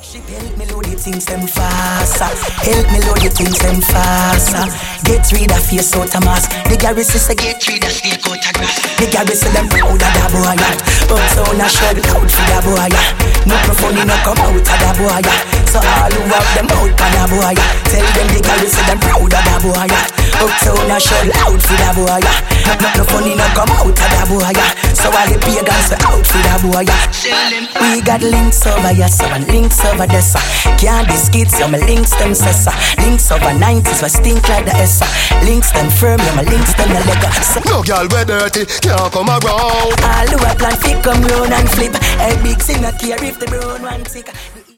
Help me load the things them faster. Help me load the things them faster. Get rid of face out of mask. The garrison say get rid of snake out of grass. The garrison them proud of that boy. But so na shout loud for that boy. No funny no come out of that boy. So all who have them out for that boy. Tell them the garrison them proud of that boy. Up so na shout loud for that boy. No funny no come out of that boy. So all the pagans are out for that boy. We got links over here, so and links over there. Can't these kids, yeah, my links them sessa. Links over 90s, we stink like the Essa. Links them firm, yeah, my links them the lega. No girl we dirty, can't come around. All who a plan fi come round and flip. A big thing not care if the brown one sick.